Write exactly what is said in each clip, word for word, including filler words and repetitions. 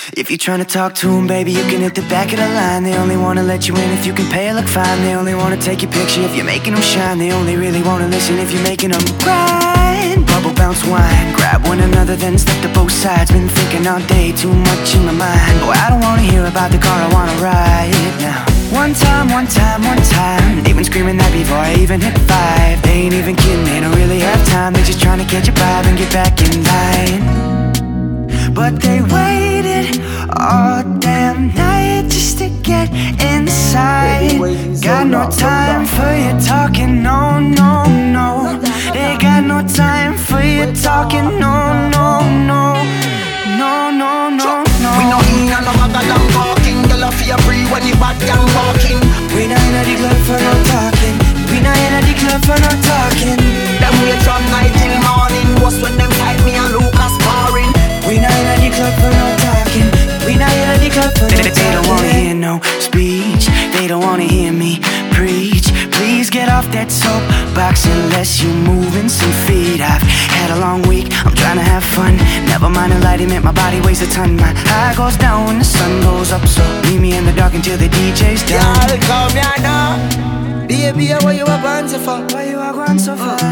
If you're trying to talk to them, baby, you can hit the back of the line. They only wanna let you in if you can pay or look fine. They only wanna take your picture if you're making them shine. They only really wanna listen if you're making them grind. Bubble bounce wine, grab one another then step to both sides. Been thinking all day, too much in my mind. Boy, I don't wanna hear about the car, I wanna ride now. One time, one time, one time. They've been screaming that before I even hit five. They ain't even kidding, they don't really have time. They're just trying to catch a vibe and get back in line. But they waited all damn night just to get inside. Got no time for you talking, no, no, no. They got no time for you talking, no, no, no. No, no, no, no. We no in and no bag of long talking. Girl, I feel free when you bad gang walking. We not in the club for no talking. We not in the club for no talking. Them wait from night till morning. Was when them fight me and Lucas sparring. We not in the club for no talking. We not in the club for no talking. They don't wanna hear no speech. They don't wanna hear me preach. Please get off that soapbox unless you're moving some feet. I've had a long week, I'm trying to have fun. Never mind the lighting, make my body weighs a ton. My high goes down when the sun goes up. So leave me in the dark until the D J's done. Y'all come here now. Baby, what you are going so far? Why you are going so far?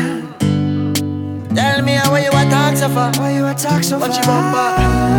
Tell me how you are talk so far. Why you are talk so far? What you bumper?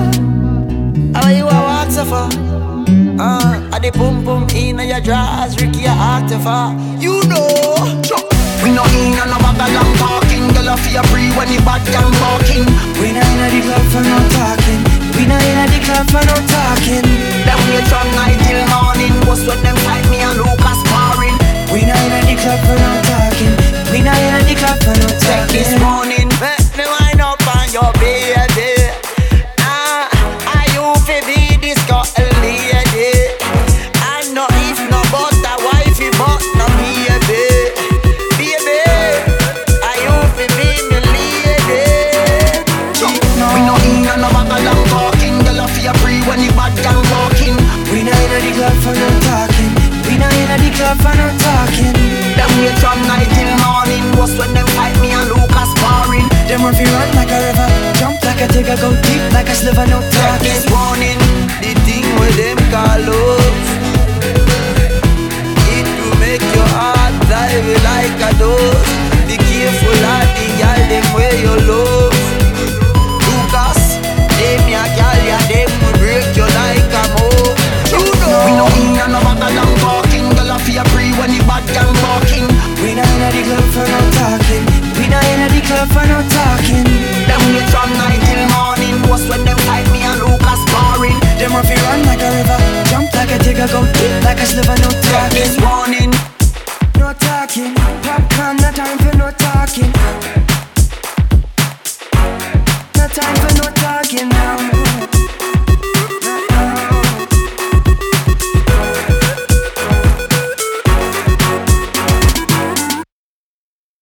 How you are walk so far? Uh, at the boom boom in your drawers, Ricky, you act far. You know, we no in and no bag of long talking. Girl, I feel free when you bad gang walking. We not in the club for no talking. We not in the club for no talking. Them wait from night till morning. Was when them fight me and Lucas sparring. We not in the club for no talking. We not in the club for no talking. Check this morning, let me wind up on your baby. Ah, I you fi be this girl lady. I know if no but a wifey but no baby. Baby, I you fi be me lady. No. We no in and no bag of long talking. Girl, I feel free when you bad gang walking. We not in the club for no talking. We not in the club for no talking. Them wait from night till morning. Was when them fight me and Lucas sparring. Them run fi run like a river, jump like a tiger, go deep like a sliver, no Check talking. this warning, the thing with them call love. It will make your heart dive like a dove. Be careful of the girl them where you love. Lucas, them ya girl ya them will break you like a move. You know we no in and no bag of long talking. Girl, I feel free when you bad gang walking. We not in the club for no talking. We not in the club for no talking. Them wait from night till morning. Was when them fight me and Lucas sparring. Them run fi run like a river, jump like a tiger, go deep like a sliver, no Check this talking. warning. No talking, popcorn, no time for no talking. No time for no talking.